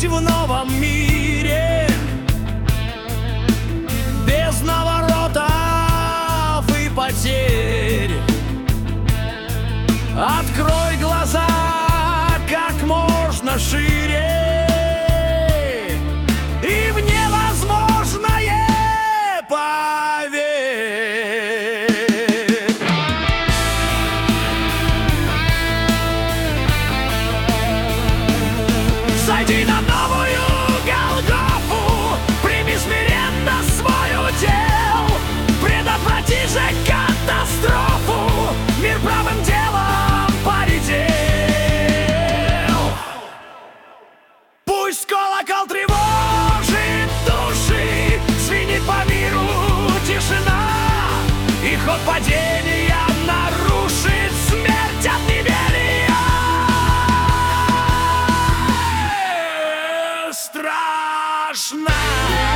в новом мире, без наворотов и потерь. Открой глаза как можно шире, и в невозможное поверь. Зайди на новую Голгофу, прими смиренно свой удел, предотврати же катастрофу, мир правым делом поредел. Пусть колокол тревожит души, звенит по миру тишина, и ход падения нарушит смерть от неверия. Страшно.